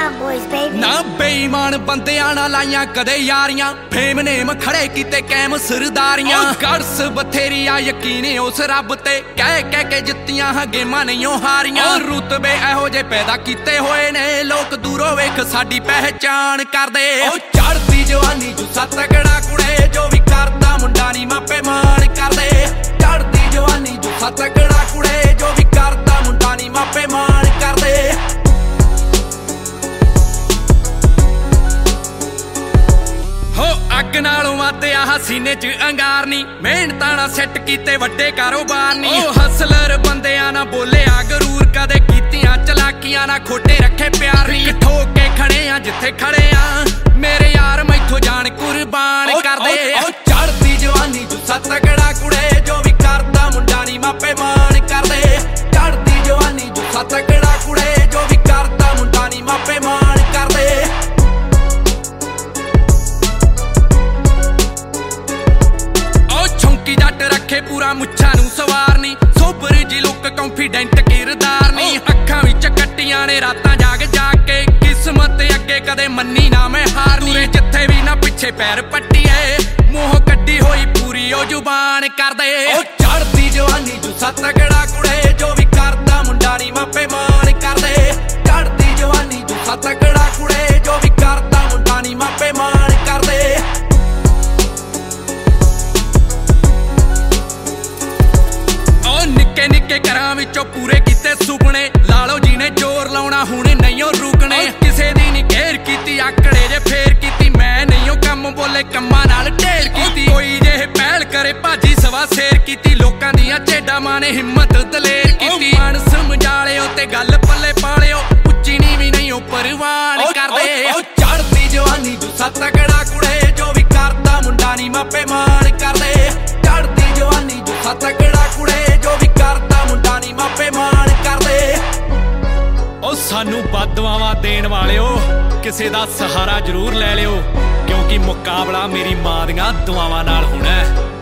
boys, baby. ना बेईमान बंदियां ना लाइयां कदे यारियां, फेम नेम खड़े कीते कैम सरदारियां। गड़स बथेरी आ यकीने उस रब ते, कह के जित्तियां हां गेमां नहीं हारियां। रुतबे एहो जे पैदा कीते होए ने, लोक दूरों वेख साडी पहचान करदे। चढ़दी जवानी जुस्सा तगड़ा कुड़े, जो भी करदा मुंडा नी मापे मान करदे। चढ़दी जवानी जुस्सा तगड़ा कुड़े, जो भी करदा मुंडा नी मापे मान करदे। अग नालों वध आह सीने च अंगारनी, मेहनतां नाल सैट कीते वड्डे कारोबार नी। हसलर बंदियां ना बोलिया गरूर, कदे कीतियां चलाकियां ना खोटे रखे प्यार नी। ठोक के खड़े आ जिथे खड़े आ, मेरे यार मैथों जान कुर्बान कर दे। चढ़दी जवानी जुस्सा तगड़ा कुड़े, जो भी करदा मुंडा नी मापे मान कर दे। चढ़दी जवानी जुस्सा तगड़ा कुड़े, जो भी करदा मुंडा नी मापे मान कर दे। जट रखे पूरा मुच्छा नू सवारनी, सोबर जी लुक कॉन्फिडेंट किरदार नी। अखां विच कट्टियां ने रातां जाग जाग के, किस्मत अगे कदे मन्नी ना मैं हारनी। जिथे भी ना पिछे पैर पट्टिए, मुंह कड्डी होई पूरी ओ जुबान कर दे। चढ़दी जवानी जुस्सा तगड़ा कुड़े, जो भी करदा मुंडा नी मापे मान कर दे। चढ़दी जवानी जुस्सा तगड़ा कुड़े, जो भी करदा मुंडा नी मापे मान कर दे। निक्के निक्के घरां विचों पूरे कीते सुपने, लालो जी ने जोर लाउणा हुण नहीं रुकने। किसे दी नी घेर कीती आकड़े जे फेर कीती, मैं नहीं कम बोले कम्मां नाल ढेर कीती। कोई जे पहल करे भाजी सवा शेर कीती, लोकां दियां झेडां मां ने हिम्मत दलेर कीती। मन समझालिओ ते गल पल्ले पालिओ, उच्ची नीवीं नहीं ओ परवान करदे। चढ़दी जवानी जुस्सा तगड़ा कुड़े, जो भी करदा मुंडा नी मापे मान करदे। चढ़दी जवानी जुस्सा तगड़ा कुड़े, जो भी करदा मुंडा नी मापे मान करदे। ओ सानू बददुआवां देण वालिओ, किसे दा सहारा जरूर ले लिओ, क्योंकि मुकाबला मेरी मां दियां दुआवां नाल होना है।